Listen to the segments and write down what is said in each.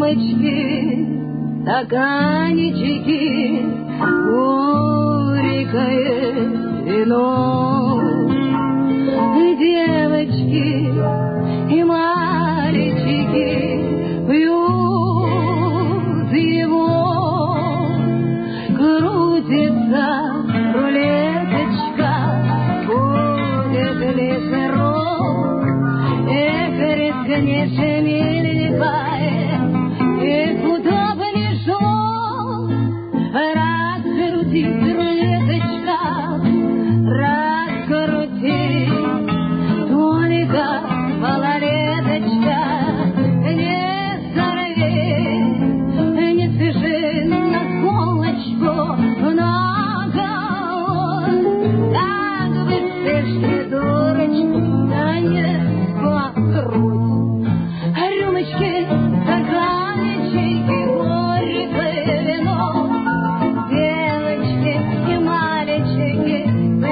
девочки, стаканчики, горькое вино. Девочки и мальчики пьют его, крутится рулеточка, будет ли сырок, конечно, миленькая, и куда бы ни шел, раскрутит рулеточка, раскрутит, только малолеточка, не сорви, не спеши на солнышко, на голову, как бы спешки, дурочку, да не покруть. Рюмочки, стаканчики, горькое вино, девочки и мальчики,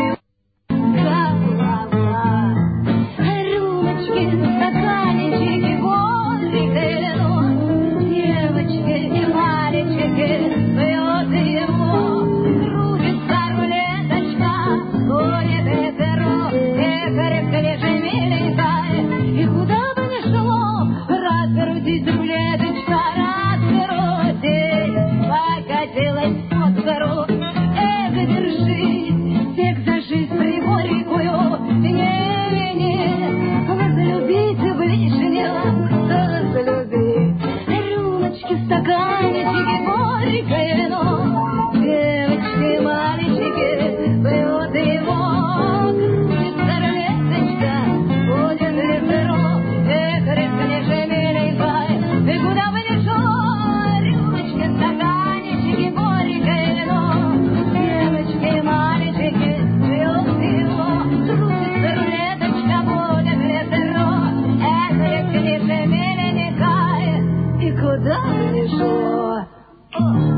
голова. Рюмочки, стаканчики, горькое вино, девочки и мальчики, пьют его, крутится рулеточка, горькое перо, крепко миленькая, и куда бы ни шло, раскрутить рулеточка, раскрутить, покатилась под гору. Держи, всех за жизнь пригорькую, не вини, возлюбите ближнего, возлюби. Рюмочки, стаканчики, горькое вино, девочки, мальчики, пьют его, крутится рулеточка, будет ли сырок, крепнее миленькая, и куда бы ни шло, рюмочки, стаканчики, горькое вино, девочки, мальчики, пьют его, крутится рулеточка, будет ли сырок, крепнее миленькая, и куда бы ни шло.